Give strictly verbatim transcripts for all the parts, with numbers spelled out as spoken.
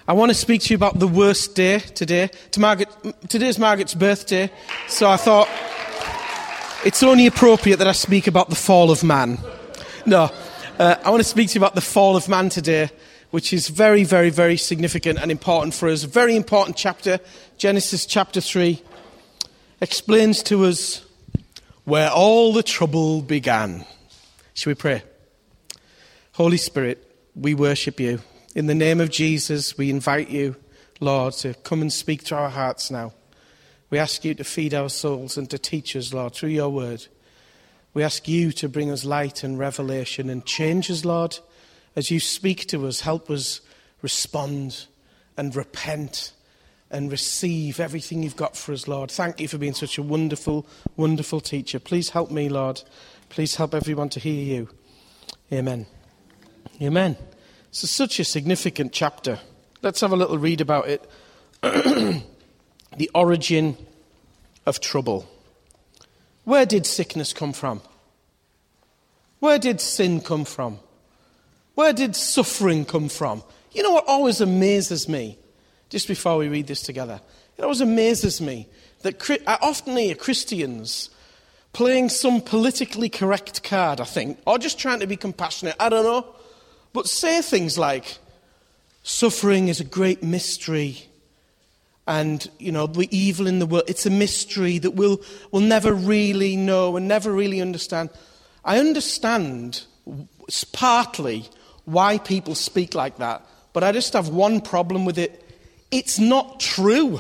I want to speak to you about the worst day today. To Margaret, today's Margaret's birthday, so I thought it's only appropriate that I speak about the fall of man. No, uh, I want to speak to you about the fall of man today, which is very, very, very significant and important for us. A very important chapter, Genesis chapter three, explains to us where all the trouble began. Shall we pray? Holy Spirit, we worship you. In the name of Jesus, we invite you, Lord, to come and speak to our hearts now. We ask you to feed our souls and to teach us, Lord, through your word. We ask you to bring us light and revelation and change us, Lord. As you speak to us, help us respond and repent and receive everything you've got for us, Lord. Thank you for being such a wonderful, wonderful teacher. Please help me, Lord. Please help everyone to hear you. Amen. Amen. It's such a significant chapter. Let's have a little read about it. The origin of trouble. Where did sickness come from? Where did sin come from? Where did suffering come from? You know what always amazes me, just before we read this together, it always amazes me that I often hear Christians playing some politically correct card, I think, or just trying to be compassionate, I don't know, but say things like, suffering is a great mystery, and, you know, the evil in the world, it's a mystery that we'll, we'll never really know and never really understand. I understand partly why people speak like that, but I just have one problem with it. It's not true.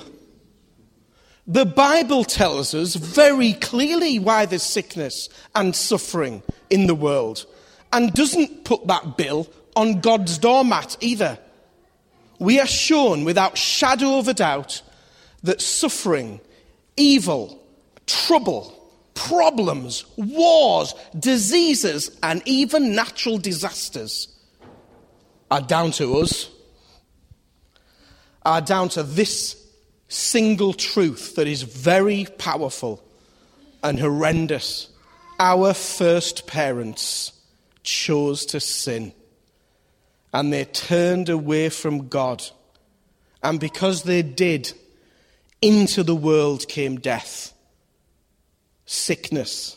The Bible tells us very clearly why there's sickness and suffering in the world, and doesn't put that bill on God's doormat either. We are shown without shadow of a doubt that suffering, evil, trouble, problems, wars, diseases, and even natural disasters are down to us, are down to this single truth that is very powerful and horrendous. Our first parents chose to sin, and they turned away from God. And because they did, into the world came death, sickness,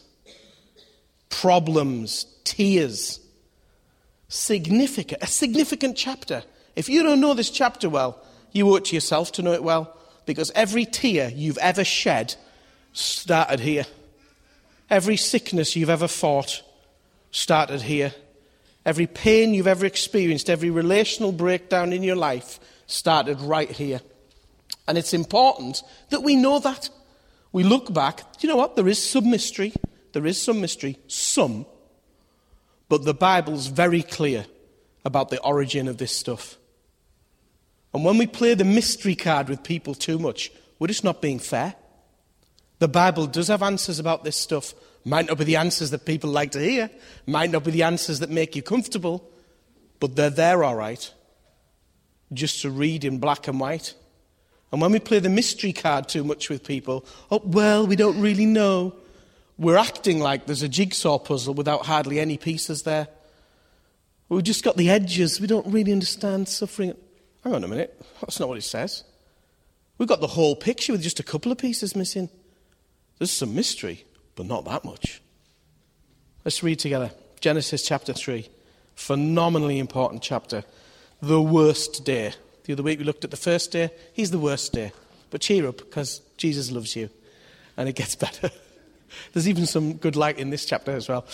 problems, tears. Significant, a significant chapter. If you don't know this chapter well, you owe it to yourself to know it well, because every tear you've ever shed started here. Every sickness you've ever fought started here. Every pain you've ever experienced, every relational breakdown in your life started right here. And it's important that we know that. We look back, you know what, there is some mystery. There is some mystery, some. But the Bible's very clear about the origin of this stuff. And when we play the mystery card with people too much, we're just not being fair. The Bible does have answers about this stuff. Might not be the answers that people like to hear. Might not be the answers that make you comfortable. But they're there all right. Just to read in black and white. And when we play the mystery card too much with people, oh, well, we don't really know. We're acting like there's a jigsaw puzzle without hardly any pieces there. We've just got the edges. We don't really understand suffering. Hang on a minute. That's not what it says. We've got the whole picture with just a couple of pieces missing. There's some mystery, but not that much. Let's read together. Genesis chapter three. Phenomenally important chapter. The worst day. The other week we looked at the first day. He's the worst day. But cheer up, because Jesus loves you. And it gets better. There's even some good light in this chapter as well.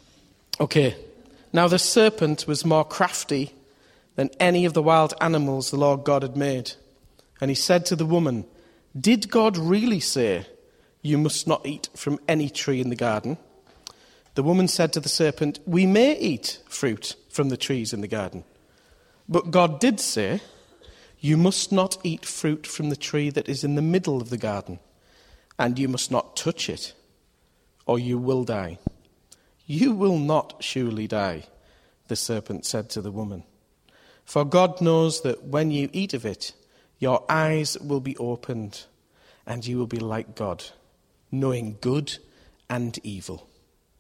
Okay. Now the serpent was more crafty than any of the wild animals the Lord God had made. And he said to the woman, "Did God really say, 'You must not eat from any tree in the garden'?" The woman said to the serpent, "We may eat fruit from the trees in the garden. But God did say, 'You must not eat fruit from the tree that is in the middle of the garden, and you must not touch it, or you will die.' 'You will not surely die,' the serpent said to the woman. 'For God knows that when you eat of it, your eyes will be opened, and you will be like God, knowing good and evil.'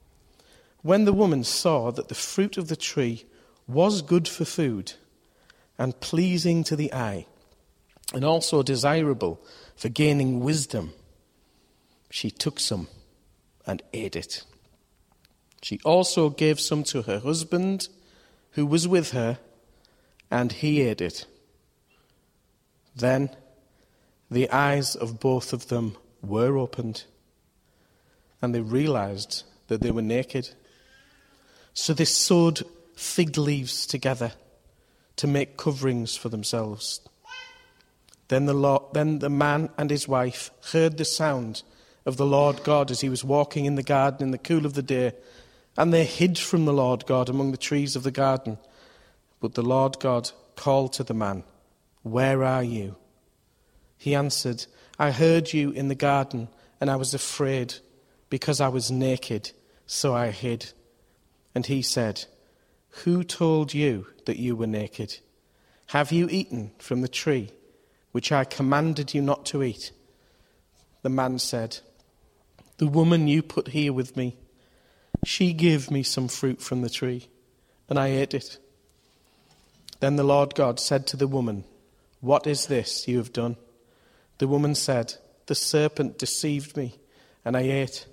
When the woman saw that the fruit of the tree was good for food, and pleasing to the eye, and also desirable for gaining wisdom. She took some and ate it. She also gave some to her husband who was with her, and he ate it. Then the eyes of both of them were opened, and they realized that they were naked. So they sewed fig leaves together to make coverings for themselves. Then the Lord, then the man and his wife heard the sound of the Lord God as he was walking in the garden in the cool of the day, and they hid from the Lord God among the trees of the garden. But the Lord God called to the man, "Where are you?" He answered, "I heard you in the garden, and I was afraid, because I was naked, so I hid." And he said, "Who told you that you were naked? Have you eaten from the tree which I commanded you not to eat?" The man said, "The woman you put here with me, she gave me some fruit from the tree, and I ate it." Then the Lord God said to the woman, "What is this you have done?" The woman said, "The serpent deceived me, and I ate."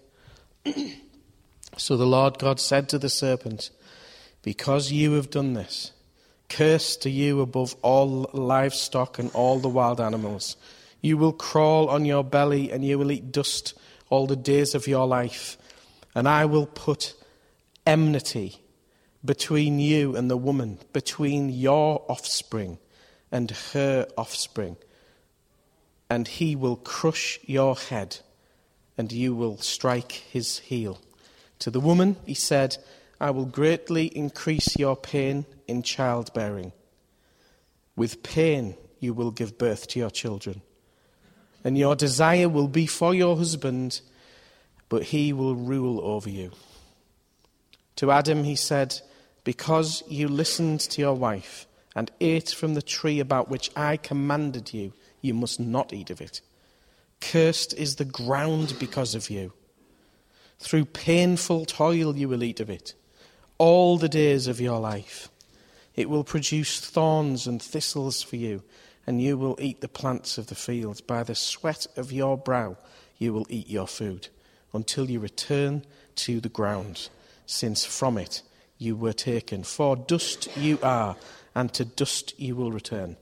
So the Lord God said to the serpent, "Because you have done this, cursed are you above all livestock and all the wild animals. You will crawl on your belly, and you will eat dust all the days of your life. And I will put enmity between you and the woman, between your offspring and her offspring. And he will crush your head, and you will strike his heel." To the woman he said, "I will greatly increase your pain in childbearing. With pain you will give birth to your children. And your desire will be for your husband, but he will rule over you." To Adam he said, "Because you listened to your wife and ate from the tree about which I commanded you, you must not eat of it. Cursed is the ground because of you. Through painful toil you will eat of it all the days of your life. It will produce thorns and thistles for you, and you will eat the plants of the fields. By the sweat of your brow you will eat your food, until you return to the ground, since from it you were taken. For dust you are, and to dust you will return."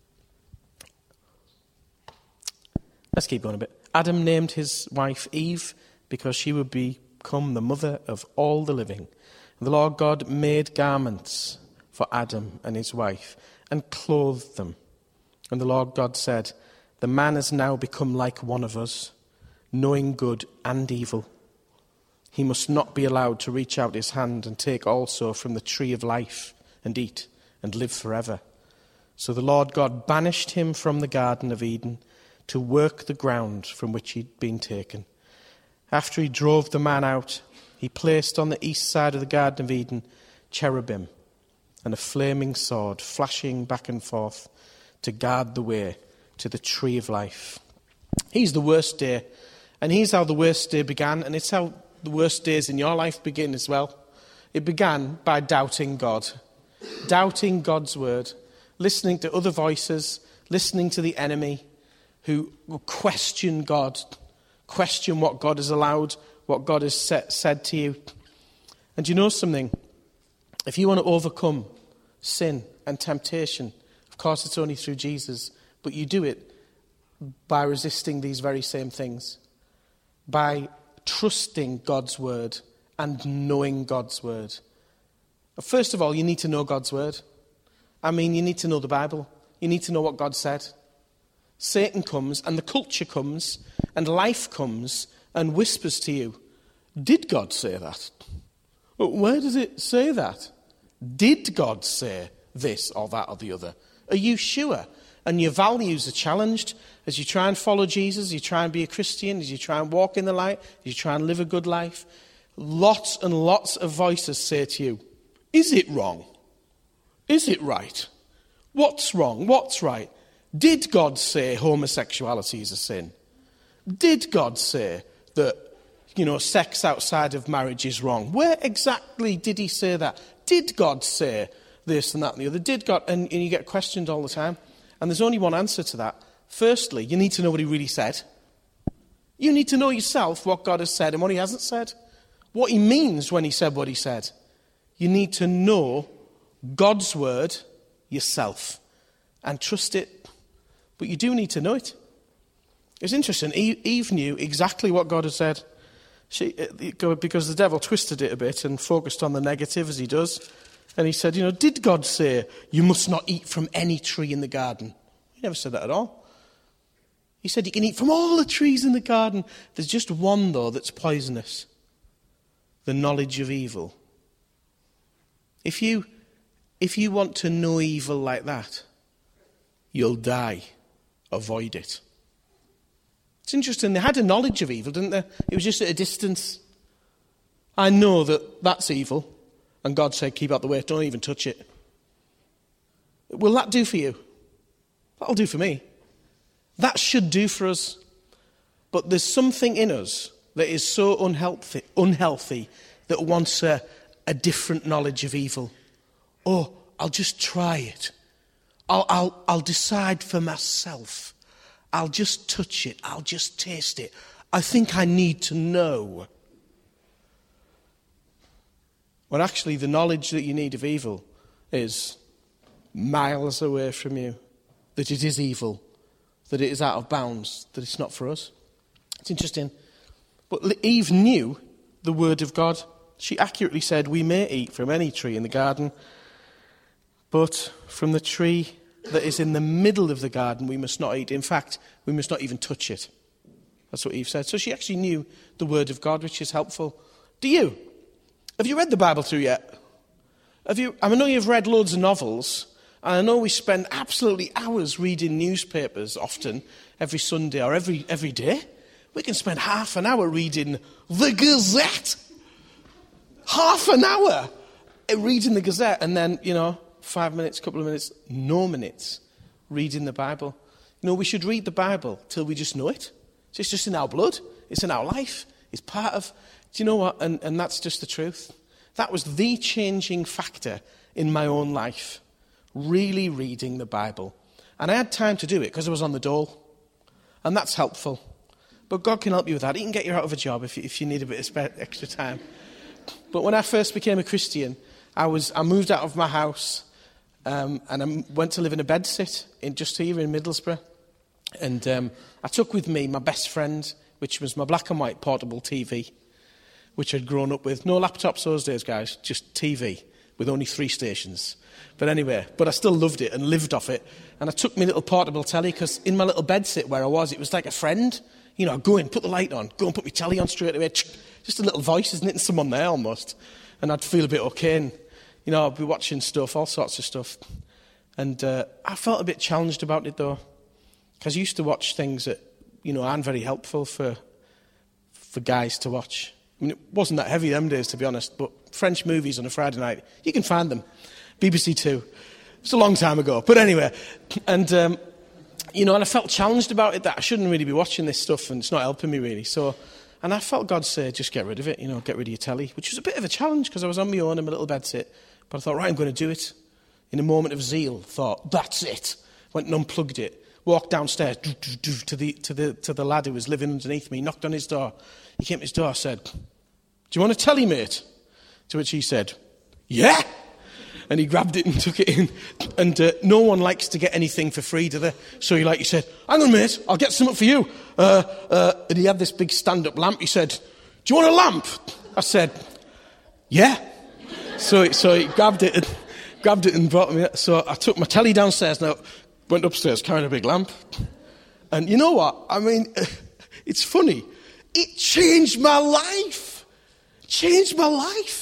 Let's keep going a bit. Adam named his wife Eve because she would become the mother of all the living. The Lord God made garments for Adam and his wife and clothed them. And the Lord God said, "The man has now become like one of us, knowing good and evil. He must not be allowed to reach out his hand and take also from the tree of life and eat and live forever." So the Lord God banished him from the Garden of Eden to work the ground from which he'd been taken. After he drove the man out, he placed on the east side of the Garden of Eden cherubim and a flaming sword flashing back and forth to guard the way to the tree of life. He's the worst day, and here's how the worst day began, and it's how the worst days in your life begin as well. It began by doubting God, doubting God's word, listening to other voices, listening to the enemy who will question God, question what God has allowed, what God has set, said to you. And you know something? If you want to overcome sin and temptation, of course it's only through Jesus, but you do it by resisting these very same things, by trusting God's word and knowing God's word. First of all, you need to know God's word. I mean, you need to know the Bible. You need to know what God said. Satan comes, and the culture comes, and life comes, and whispers to you, "Did God say that? Where does it say that? Did God say this or that or the other? Are you sure?" And your values are challenged as you try and follow Jesus, as you try and be a Christian, as you try and walk in the light, as you try and live a good life. Lots and lots of voices say to you, "Is it wrong? Is it right? What's wrong? What's right? Did God say homosexuality is a sin? Did God say that, you know, sex outside of marriage is wrong? Where exactly did he say that? Did God say this and that and the other. Did God, and, and you get questioned all the time. And there's only one answer to that. Firstly, you need to know what he really said. You need to know yourself what God has said and what he hasn't said. What he means when he said what he said. You need to know God's word yourself and trust it. But you do need to know it. It's interesting. Eve knew exactly what God had said. She, because the devil twisted it a bit and focused on the negative as he does. And he said, you know, did God say, you must not eat from any tree in the garden? He never said that at all. He said you can eat from all the trees in the garden. There's just one, though, that's poisonous. The knowledge of evil. If you, if you want to know evil like that, you'll die. Avoid it. It's interesting. They had a knowledge of evil, didn't they? It was just at a distance. I know that that's evil. And God said, keep out the way. Don't even touch it. Will that do for you? That'll do for me. That should do for us. But there's something in us that is so unhealthy, unhealthy that wants a, a different knowledge of evil. Oh, I'll just try it. I'll, I'll, I'll decide for myself. I'll just touch it. I'll just taste it. I think I need to know. When actually the knowledge that you need of evil is miles away from you. That it is evil. That it is out of bounds. That it's not for us. It's interesting. But Eve knew the word of God. She accurately said, we may eat from any tree in the garden, but from the tree that is in the middle of the garden we must not eat. In fact, we must not even touch it. That's what Eve said. So she actually knew the word of God, which is helpful. Do you? Have you read the Bible through yet? Have you? I know you've read loads of novels, and I know we spend absolutely hours reading newspapers often, every Sunday or every every day. We can spend half an hour reading the Gazette. Half an hour reading the Gazette, and then, you know, five minutes, couple of minutes, no minutes reading the Bible. You know, we should read the Bible till we just know it. It's just in our blood. It's in our life. It's part of... Do you know what? And, and that's just the truth. That was the changing factor in my own life. Really reading the Bible. And I had time to do it because I was on the dole. And that's helpful. But God can help you with that. He can get you out of a job if you, if you need a bit of spare, extra time. But when I first became a Christian, I was I moved out of my house um, and I went to live in a bedsit in just here in Middlesbrough. And um, I took with me my best friend, which was my black and white portable T V, which I'd grown up with. No laptops those days, guys, just T V with only three stations. But anyway, but I still loved it and lived off it. And I took my little portable telly because in my little bedsit where I was, it was like a friend. You know, I'd go in, put the light on, go and put my telly on straight away. Just a little voice, isn't it? And someone there almost. And I'd feel a bit okay. And, you know, I'd be watching stuff, all sorts of stuff. And uh, I felt a bit challenged about it, though. Because I used to watch things that, you know, aren't very helpful for for guys to watch. I mean, it wasn't that heavy them days, to be honest. But French movies on a Friday night, you can find them. B B C Two. It's a long time ago. But anyway, and... Um, You know, and I felt challenged about it, that I shouldn't really be watching this stuff and it's not helping me really. So, and I felt God say, just get rid of it, you know, get rid of your telly, which was a bit of a challenge because I was on my own in my little bedsit. But I thought, right, I'm going to do it. In a moment of zeal, thought, that's it. Went and unplugged it, walked downstairs to the to the to the lad who was living underneath me, knocked on his door. He came to his door, said, do you want a telly, mate? To which he said, yeah. And he grabbed it and took it in. And uh, no one likes to get anything for free, do they? So he like he said, hang on, mate, I'll get something for you. Uh, uh, and he had this big stand-up lamp. He said, do you want a lamp? I said, yeah. So, so he grabbed it and grabbed it and brought me. So I took my telly downstairs and I went upstairs carrying a big lamp. And you know what? I mean, it's funny. It changed my life. Changed my life.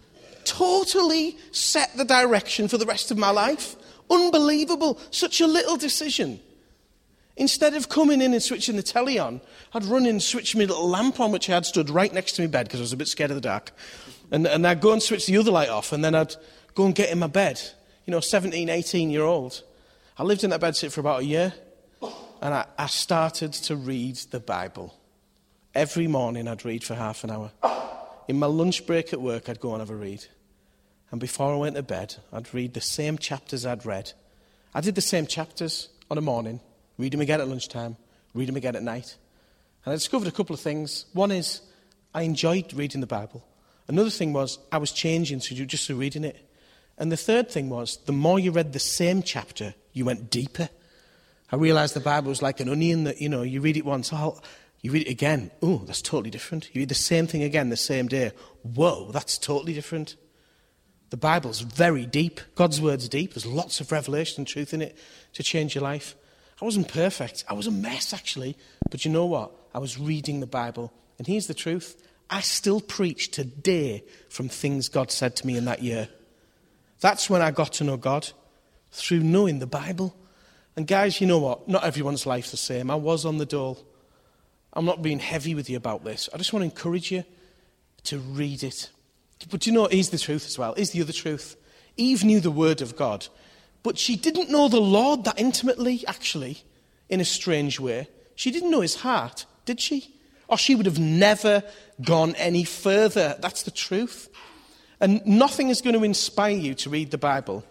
Totally set the direction for the rest of my life. Unbelievable. Such a little decision. Instead of coming in and switching the telly on, I'd run in and switch my little lamp on, which I had stood right next to my bed because I was a bit scared of the dark. And, and I'd go and switch the other light off, and then I'd go and get in my bed. You know, seventeen, eighteen-year-old. I lived in that bedsit for about a year, and I, I started to read the Bible. Every morning I'd read for half an hour. In my lunch break at work, I'd go and have a read. And before I went to bed, I'd read the same chapters I'd read. I did the same chapters on a morning, read them again at lunchtime, read them again at night. And I discovered a couple of things. One is I enjoyed reading the Bible. Another thing was I was changing through just through reading it. And the third thing was the more you read the same chapter, you went deeper. I realised the Bible was like an onion that, you know, you read it once, oh, you read it again, oh, that's totally different. You read the same thing again the same day, whoa, that's totally different. The Bible's very deep. God's word's deep. There's lots of revelation and truth in it to change your life. I wasn't perfect. I was a mess, actually. But you know what? I was reading the Bible. And here's the truth. I still preach today from things God said to me in that year. That's when I got to know God, through knowing the Bible. And guys, you know what? Not everyone's life's the same. I was on the dole. I'm not being heavy with you about this. I just want to encourage you to read it. But you know, here's the truth as well. Here's the other truth. Eve knew the word of God, but she didn't know the Lord that intimately, actually, in a strange way. She didn't know his heart, did she? Or she would have never gone any further. That's the truth. And nothing is going to inspire you to read the Bible.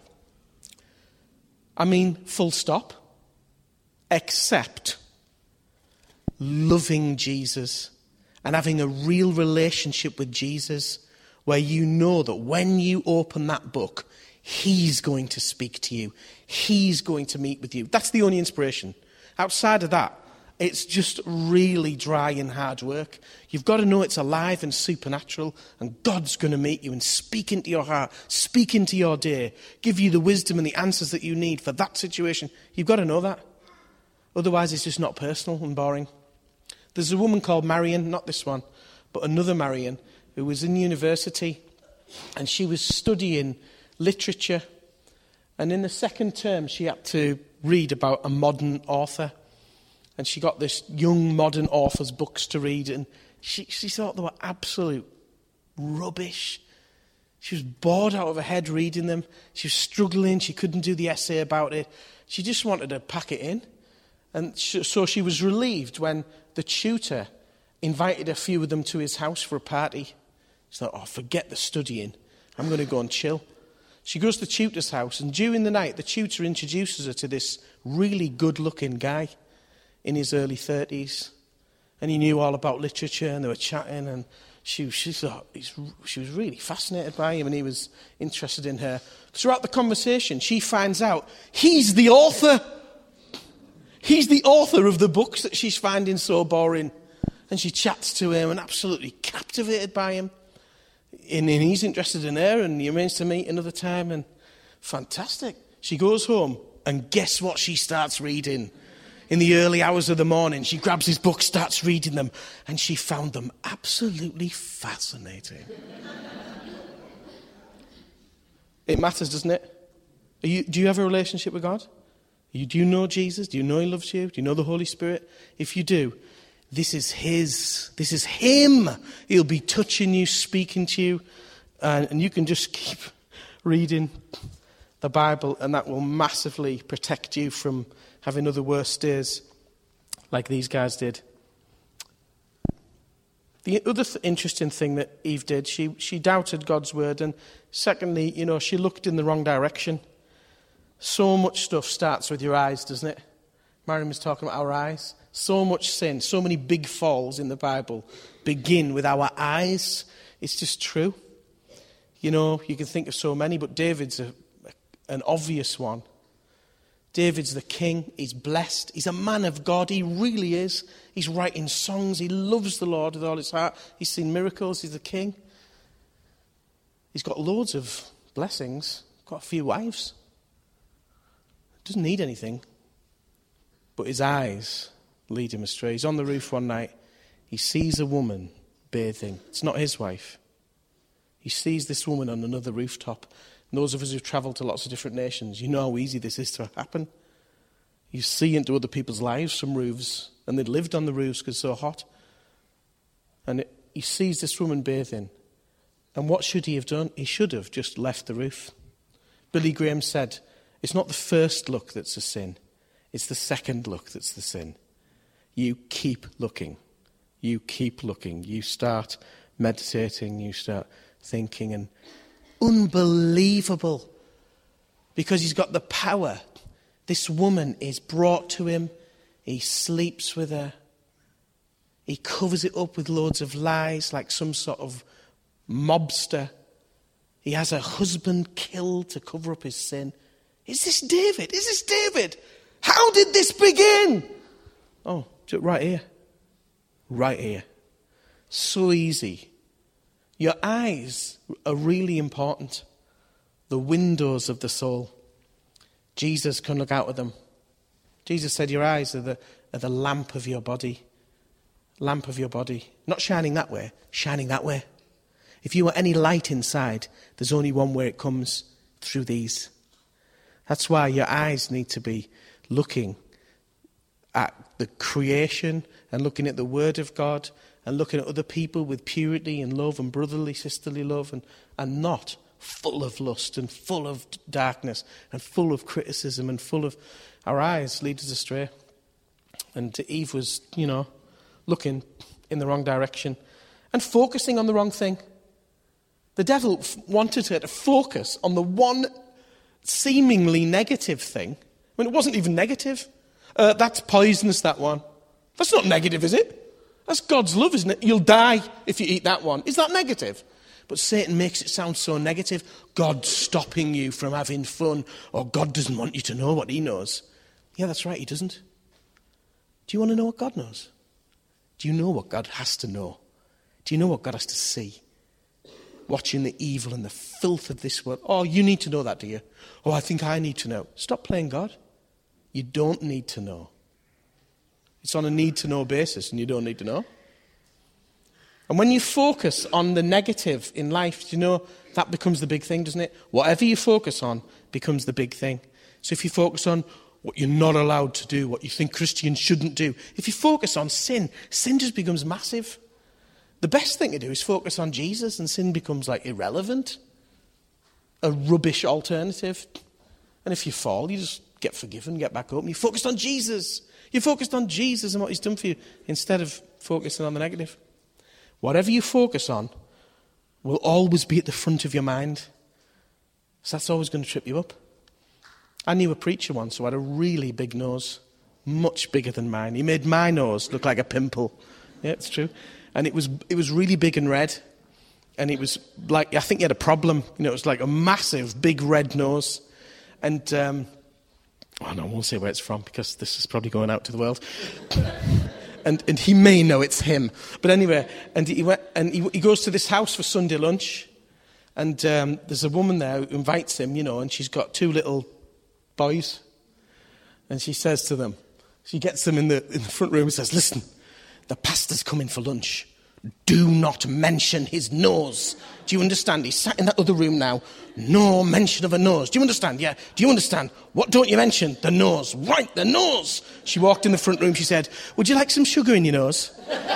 I mean, full stop. Except loving Jesus and having a real relationship with Jesus, where you know that when you open that book, he's going to speak to you. He's going to meet with you. That's the only inspiration. Outside of that, it's just really dry and hard work. You've got to know it's alive and supernatural, and God's going to meet you and speak into your heart, speak into your day, give you the wisdom and the answers that you need for that situation. You've got to know that. Otherwise, it's just not personal and boring. There's a woman called Marion, not this one, but another Marion, who was in university, and she was studying literature. And in the second term, she had to read about a modern author. And she got this young modern author's books to read, and she, she thought they were absolute rubbish. She was bored out of her head reading them. She was struggling. She couldn't do the essay about it. She just wanted to pack it in. And so she was relieved when the tutor invited a few of them to his house for a party. She thought, oh, forget the studying. I'm going to go and chill. She goes to the tutor's house, and during the night, the tutor introduces her to this really good-looking guy in his early thirties. And he knew all about literature, and they were chatting, and she, she thought he's, she was really fascinated by him, and he was interested in her. Throughout the conversation, she finds out he's the author. He's the author of the books that she's finding so boring. And she chats to him and absolutely captivated by him. And, and he's interested in her, and he arranged to meet another time, and fantastic. She goes home, and guess what she starts reading? In the early hours of the morning, she grabs his book, starts reading them, and she found them absolutely fascinating. It matters, doesn't it? Are you, do you have a relationship with God? You, do you know Jesus? Do you know he loves you? Do you know the Holy Spirit? If you do, this is his. This is him. He'll be touching you, speaking to you, and, and you can just keep reading the Bible, and that will massively protect you from having other worse days like these guys did. The other th- interesting thing that Eve did, she, she doubted God's word, and secondly, you know, she looked in the wrong direction. So much stuff starts with your eyes, doesn't it? Mariam was talking about our eyes. So much sin, so many big falls in the Bible begin with our eyes. It's just true. You know, you can think of so many, but David's a, an obvious one. David's the king. He's blessed. He's a man of God. He really is. He's writing songs. He loves the Lord with all his heart. He's seen miracles. He's the king. He's got loads of blessings. Got a few wives. Doesn't need anything. But his eyes lead him astray. He's on the roof one night. He sees a woman bathing. It's not his wife. He sees this woman on another rooftop. And those of us who've travelled to lots of different nations, you know how easy this is to happen. You see into other people's lives from roofs, and they'd lived on the roofs because it's so hot. And it, he sees this woman bathing. And what should he have done? He should have just left the roof. Billy Graham said, it's not the first look that's a sin. It's the second look that's the sin. You keep looking. You keep looking. You start meditating. You start thinking. And unbelievable. Because he's got the power. This woman is brought to him. He sleeps with her. He covers it up with loads of lies like some sort of mobster. He has her husband killed to cover up his sin. Is this David? Is this David? How did this begin? Oh, right here. Right here. So easy. Your eyes are really important. The windows of the soul. Jesus can look out of them. Jesus said your eyes are the, are the lamp of your body. Lamp of your body. Not shining that way, shining that way. If you want any light inside, there's only one way it comes, through these. That's why your eyes need to be looking at the creation and looking at the Word of God and looking at other people with purity and love and brotherly, sisterly love and, and not full of lust and full of darkness and full of criticism and full of... Our eyes lead us astray. And Eve was, you know, looking in the wrong direction and focusing on the wrong thing. The devil f- wanted her to focus on the one seemingly negative thing. I mean, it wasn't even negative. Uh, that's poisonous, that one. That's not negative, is it? That's God's love, isn't it? You'll die if you eat that one. Is that negative? But Satan makes it sound so negative. God's stopping you from having fun, or God doesn't want you to know what he knows. Yeah, that's right, he doesn't. Do you want to know what God knows? Do you know what God has to know? Do you know what God has to see? Watching the evil and the filth of this world. Oh, you need to know that, do you? Oh, I think I need to know. Stop playing God. You don't need to know. It's on a need-to-know basis, and you don't need to know. And when you focus on the negative in life, you know, that becomes the big thing, doesn't it? Whatever you focus on becomes the big thing. So if you focus on what you're not allowed to do, what you think Christians shouldn't do, if you focus on sin, sin just becomes massive. The best thing to do is focus on Jesus, and sin becomes like irrelevant, a rubbish alternative. And if you fall, you just get forgiven, get back up, and you focused on Jesus. You focused on Jesus and what he's done for you instead of focusing on the negative. Whatever you focus on will always be at the front of your mind. So that's always going to trip you up. I knew a preacher once who had a really big nose, much bigger than mine. He made my nose look like a pimple. Yeah, it's true. And it was it was really big and red. And it was like, I think he had a problem. You know, it was like a massive, big red nose. And, um, oh no, I won't say where it's from because this is probably going out to the world. And and he may know it's him. But anyway, and he went, and he, he goes to this house for Sunday lunch. And um, there's a woman there who invites him, you know, and she's got two little boys. And she says to them, she gets them in the in the front room and says, listen, the pastor's coming for lunch. Do not mention his nose. Do you understand? He's sat in that other room now. No mention of a nose. Do you understand? Yeah. Do you understand? What don't you mention? The nose. Right, the nose. She walked in the front room. She said, would you like some sugar in your nose?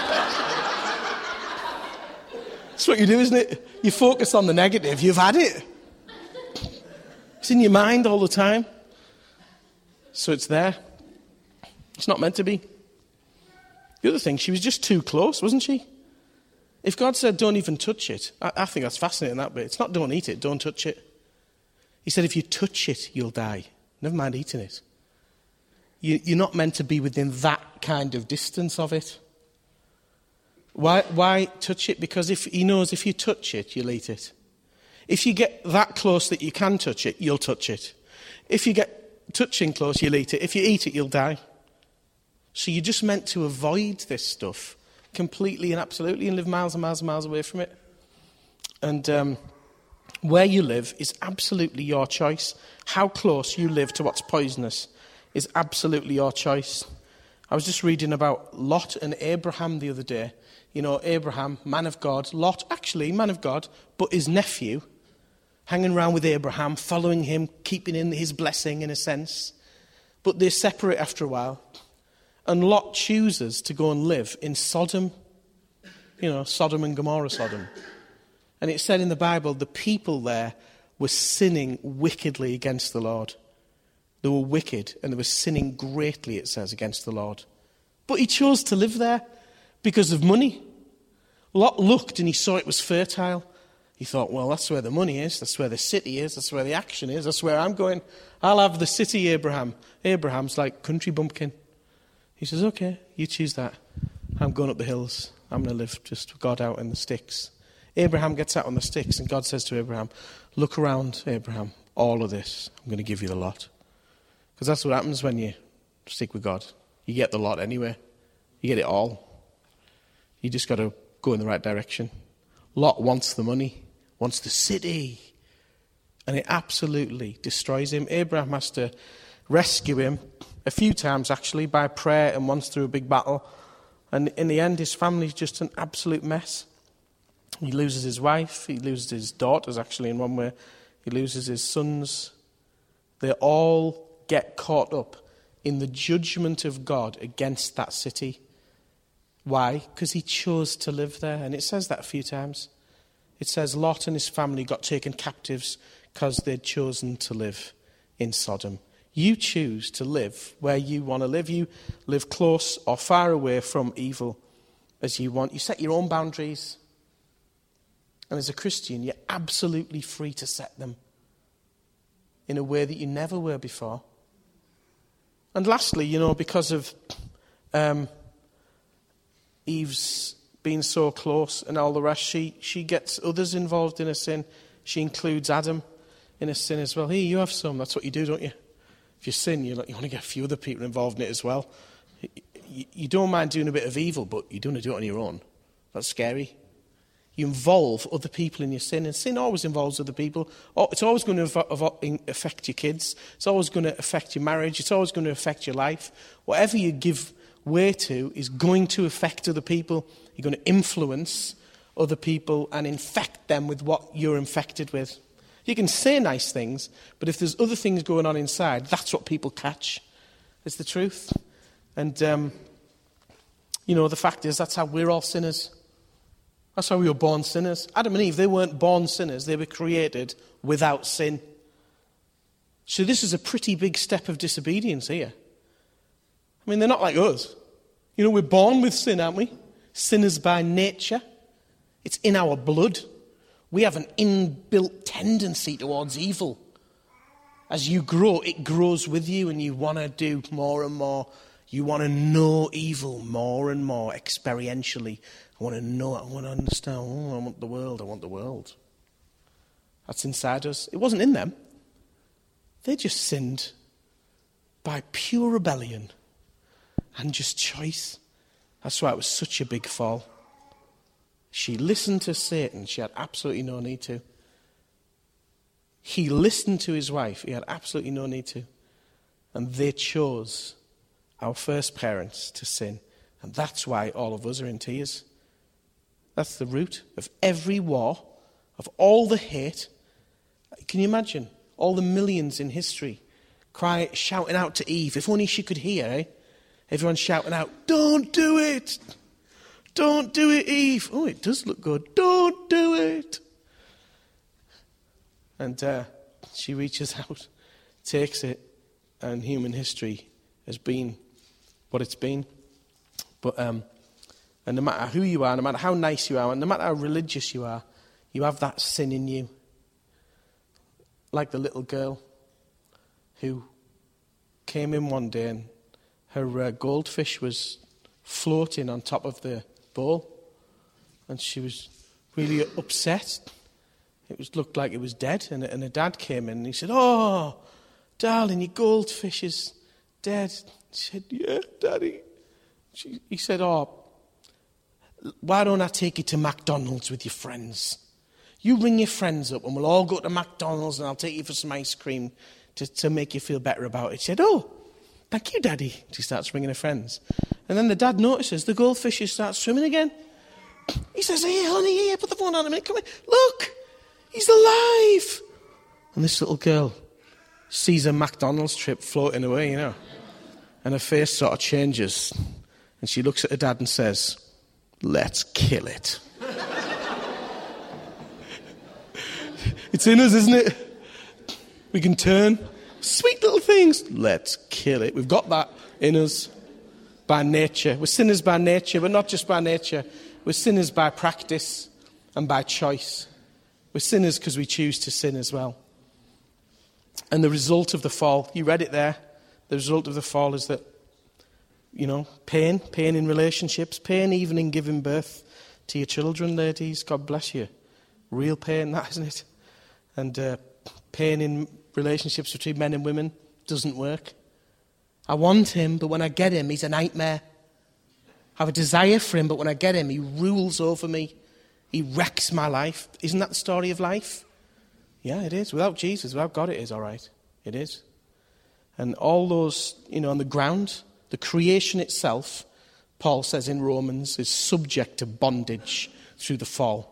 That's what you do, isn't it? You focus on the negative. You've had it. It's in your mind all the time. So it's there. It's not meant to be. The other thing, she was just too close, wasn't she? If God said, don't even touch it, I, I think that's fascinating, that bit. It's not don't eat it, don't touch it. He said, if you touch it, you'll die. Never mind eating it. You, you're not meant to be within that kind of distance of it. Why, why touch it? Because if he knows if you touch it, you'll eat it. If you get that close that you can touch it, you'll touch it. If you get touching close, you'll eat it. If you eat it, you'll die. So you're just meant to avoid this stuff completely and absolutely and live miles and miles and miles away from it. And um, where you live is absolutely your choice. How close you live to what's poisonous is absolutely your choice. I was just reading about Lot and Abraham the other day. You know, Abraham, man of God. Lot, actually, man of God, but his nephew, hanging around with Abraham, following him, keeping in his blessing in a sense. But they separate after a while. And Lot chooses to go and live in Sodom, you know, Sodom and Gomorrah Sodom. And it said in the Bible, the people there were sinning wickedly against the Lord. They were wicked and they were sinning greatly, it says, against the Lord. But he chose to live there because of money. Lot looked and he saw it was fertile. He thought, well, that's where the money is, that's where the city is, that's where the action is, that's where I'm going. I'll have the city, Abraham. Abraham's like country bumpkin. He says, okay, you choose that. I'm going up the hills. I'm going to live just with God out in the sticks. Abraham gets out on the sticks, and God says to Abraham, look around, Abraham, all of this, I'm going to give you the lot. Because that's what happens when you stick with God. You get the lot anyway. You get it all. You just got to go in the right direction. Lot wants the money, wants the city, and it absolutely destroys him. Abraham has to rescue him a few times, actually, by prayer and once through a big battle. And in the end, his family's just an absolute mess. He loses his wife, he loses his daughters, actually, in one way. He loses his sons. They all get caught up in the judgment of God against that city. Why? Because he chose to live there. And it says that a few times. It says Lot and his family got taken captives because they'd chosen to live in Sodom. You choose to live where you want to live. You live close or far away from evil as you want. You set your own boundaries. And as a Christian, you're absolutely free to set them in a way that you never were before. And lastly, you know, because of um, Eve's being so close and all the rest, she, she gets others involved in a sin. She includes Adam in a sin as well. Hey, you have some. That's what you do, don't you? If you sin, you like, you want to get a few other people involved in it as well. You, you don't mind doing a bit of evil, but you don't want to do it on your own. That's scary. You involve other people in your sin, and sin always involves other people. It's always going to affect your kids. It's always going to affect your marriage. It's always going to affect your life. Whatever you give way to is going to affect other people. You're going to influence other people and infect them with what you're infected with. You can say nice things, but if there's other things going on inside, that's what people catch. It's the truth. And, um, you know, the fact is that's how we're all sinners. That's how we were born sinners. Adam and Eve, they weren't born sinners. They were created without sin. So this is a pretty big step of disobedience here. I mean, they're not like us. You know, we're born with sin, aren't we? Sinners by nature. It's in our blood. We have an inbuilt tendency towards evil. As you grow, it grows with you, and you want to do more and more. You want to know evil more and more experientially. I want to know, I want to understand. Oh, I want the world, I want the world. That's inside us. It wasn't in them. They just sinned by pure rebellion and just choice. That's why it was such a big fall. She listened to Satan. She had absolutely no need to. He listened to his wife. He had absolutely no need to. And they chose, our first parents, to sin. And that's why all of us are in tears. That's the root of every war, of all the hate. Can you imagine? All the millions in history cry, shouting out to Eve. If only she could hear, eh? Everyone shouting out, don't do it. Don't do it, Eve. Oh, it does look good. Don't do it. And uh, she reaches out, takes it, and human history has been what it's been. But um, and no matter who you are, no matter how nice you are, and no matter how religious you are, you have that sin in you. Like the little girl who came in one day and her uh, goldfish was floating on top of the bowl, and she was really upset. It was looked like it was dead, and, and her dad came in and he said, "Oh, darling, your goldfish is dead." She said, "Yeah, Daddy." She, he said, "Oh, why don't I take you to McDonald's with your friends? You ring your friends up and we'll all go to McDonald's and I'll take you for some ice cream to, to make you feel better about it." She said, "Oh, thank you, Daddy." She starts ringing her friends. And then the dad notices the goldfishes start swimming again. He says, "Hey, honey, here, put the phone on a minute. Come in. Look, he's alive." And this little girl sees a McDonald's trip floating away, you know. And her face sort of changes. And she looks at her dad and says, "Let's kill it." It's in us, isn't it? We can turn. Sweet little things. Let's kill it. We've got that in us by nature. We're sinners by nature, but not just by nature. We're sinners by practice and by choice. We're sinners because we choose to sin as well. And the result of the fall, you read it there, the result of the fall is that, you know, pain, pain in relationships, pain even in giving birth to your children, ladies. God bless you. Real pain, that, isn't it? And uh, pain in relationships between men and women doesn't work. I want him, but when I get him, he's a nightmare. I have a desire for him, but when I get him, he rules over me. He wrecks my life. Isn't that the story of life? Yeah, it is. Without Jesus, without God, it is all right. It is. And all those, you know, on the ground, the creation itself, Paul says in Romans, is subject to bondage through the fall.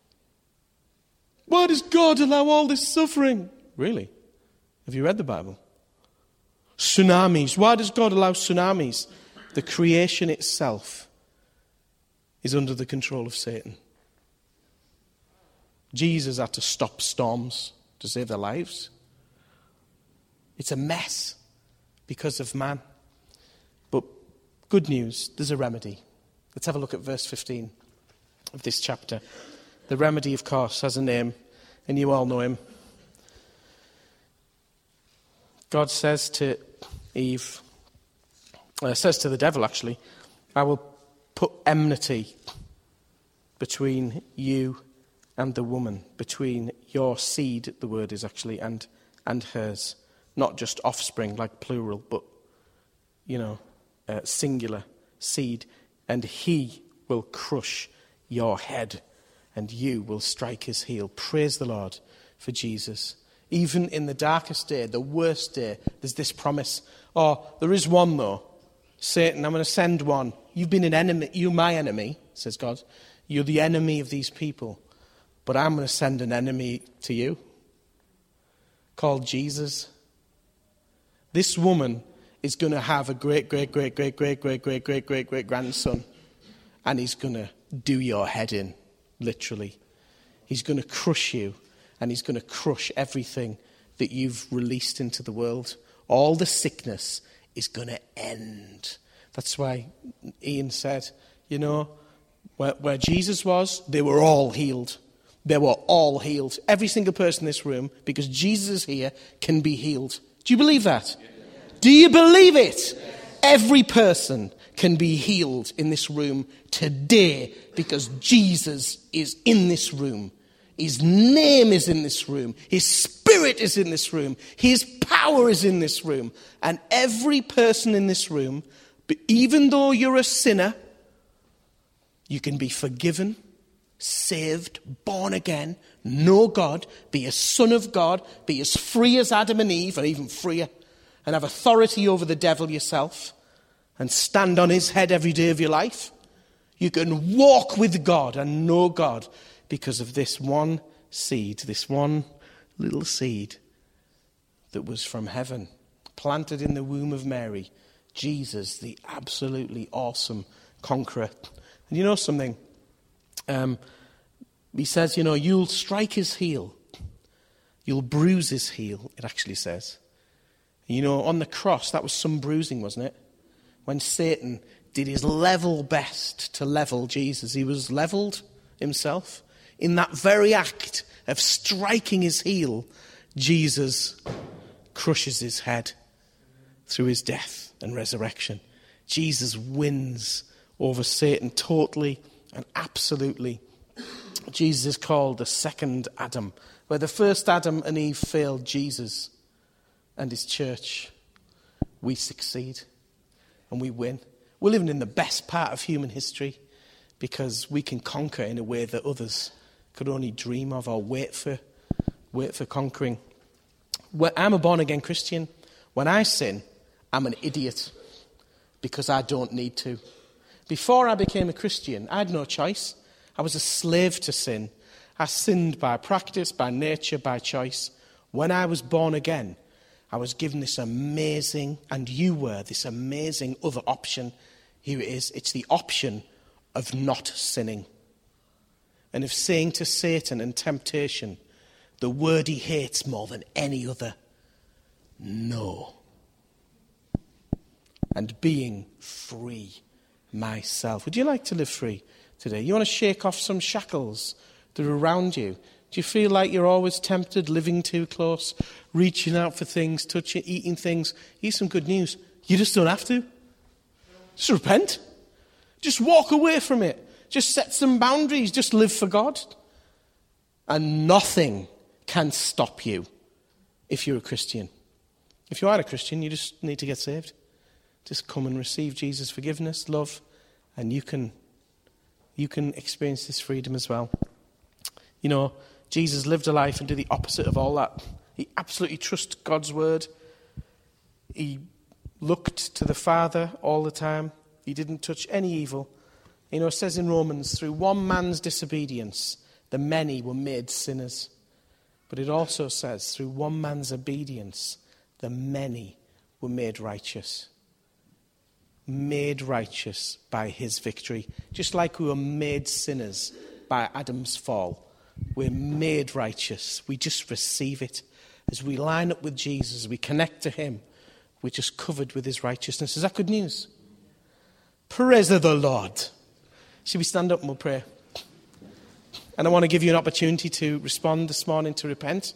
Why does God allow all this suffering? Really? Have you read the Bible? Tsunamis. Why does God allow tsunamis? The creation itself is under the control of Satan. Jesus had to stop storms to save their lives. It's a mess because of man. But good news, there's a remedy. Let's have a look at verse fifteen of this chapter. The remedy, of course, has a name, and you all know him. God says to Eve, uh, says to the devil actually, I will put enmity between you and the woman, between your seed, the word is actually, and and hers. Not just offspring, like plural, but, you know, uh, singular, seed. And he will crush your head, and you will strike his heel. Praise the Lord for Jesus. Even in the darkest day, the worst day, there's this promise. Oh, there is one though. Satan, I'm going to send one. You've been an enemy. You're my enemy, says God. You're the enemy of these people. But I'm going to send an enemy to you called Jesus. This woman is going to have a great, great, great, great, great, great, great, great, great, great grandson. And he's going to do your head in, literally. He's going to crush you. And he's going to crush everything that you've released into the world. All the sickness is going to end. That's why Ian said, you know, where, where Jesus was, they were all healed. They were all healed. Every single person in this room, because Jesus is here, can be healed. Do you believe that? Yes. Do you believe it? Yes. Every person can be healed in this room today because Jesus is in this room. His name is in this room. His spirit is in this room. His power is in this room. And every person in this room, even though you're a sinner, you can be forgiven, saved, born again, know God, be a son of God, be as free as Adam and Eve, or even freer, and have authority over the devil yourself, and stand on his head every day of your life. You can walk with God and know God because of this one seed, this one little seed that was from heaven, planted in the womb of Mary, Jesus, the absolutely awesome conqueror. And you know something? Um, he says, you know, you'll strike his heel. You'll bruise his heel, it actually says. You know, on the cross, that was some bruising, wasn't it? When Satan did his level best to level Jesus, he was leveled himself. In that very act of striking his heel, Jesus crushes his head through his death and resurrection. Jesus wins over Satan totally and absolutely. Jesus is called the second Adam. Where the first Adam and Eve failed Jesus and his church, we succeed and we win. We're living in the best part of human history because we can conquer in a way that others could only dream of or wait for, wait for conquering. I'm a born-again Christian. When I sin, I'm an idiot because I don't need to. Before I became a Christian, I had no choice. I was a slave to sin. I sinned by practice, by nature, by choice. When I was born again, I was given this amazing, and you were, this amazing other option. Here it is. It's the option of not sinning. And of saying to Satan and temptation, the word he hates more than any other, no. And being free myself. Would you like to live free today? You want to shake off some shackles that are around you Do you feel like you're always tempted, living too close, reaching out for things, touching, eating things? Here's some good news. You just don't have to. Just repent. Just walk away from it. Just set some boundaries. Just live for God. And nothing can stop you if you're a Christian. If you are a Christian, you just need to get saved. Just come and receive Jesus' forgiveness, love, and you can, you can experience this freedom as well. You know, Jesus lived a life and did the opposite of all that. He absolutely trusted God's word. He looked to the Father all the time. He didn't touch any evil. You know, it says in Romans, through one man's disobedience, the many were made sinners. But it also says, through one man's obedience, the many were made righteous. Made righteous by his victory. Just like we were made sinners by Adam's fall. We're made righteous. We just receive it. As we line up with Jesus, we connect to him. We're just covered with his righteousness. Is that good news? Praise the Lord. Should we stand up and we'll pray? And I want to give you an opportunity to respond this morning, to repent,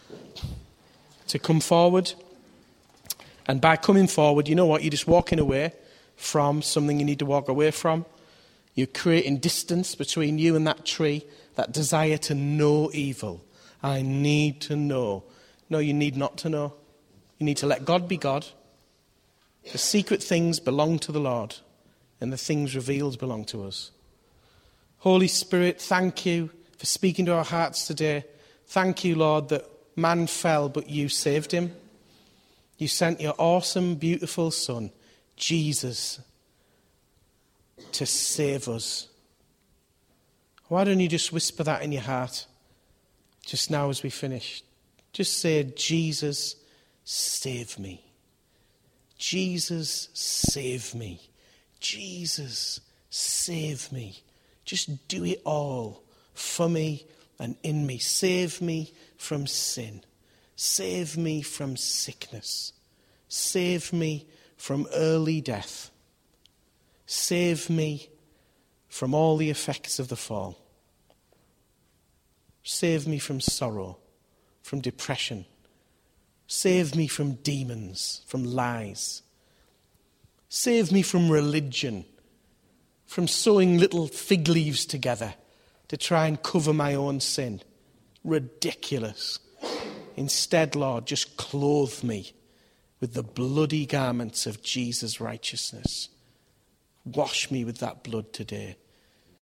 to come forward. And by coming forward, you know what? You're just walking away from something you need to walk away from. You're creating distance between you and that tree, that desire to know evil. I need to know. No, you need not to know. You need to let God be God. The secret things belong to the Lord, and the things revealed belong to us. Holy Spirit, thank you for speaking to our hearts today. Thank you, Lord, that man fell, but you saved him. You sent your awesome, beautiful Son, Jesus, to save us. Why don't you just whisper that in your heart just now as we finish? Just say, Jesus, save me. Jesus, save me. Jesus, save me. Just do it all for me and in me. Save me from sin. Save me from sickness. Save me from early death. Save me from all the effects of the fall. Save me from sorrow, from depression. Save me from demons, from lies. Save me from religion, from sewing little fig leaves together to try and cover my own sin. Ridiculous. Instead, Lord, just clothe me with the bloody garments of Jesus' righteousness. Wash me with that blood today.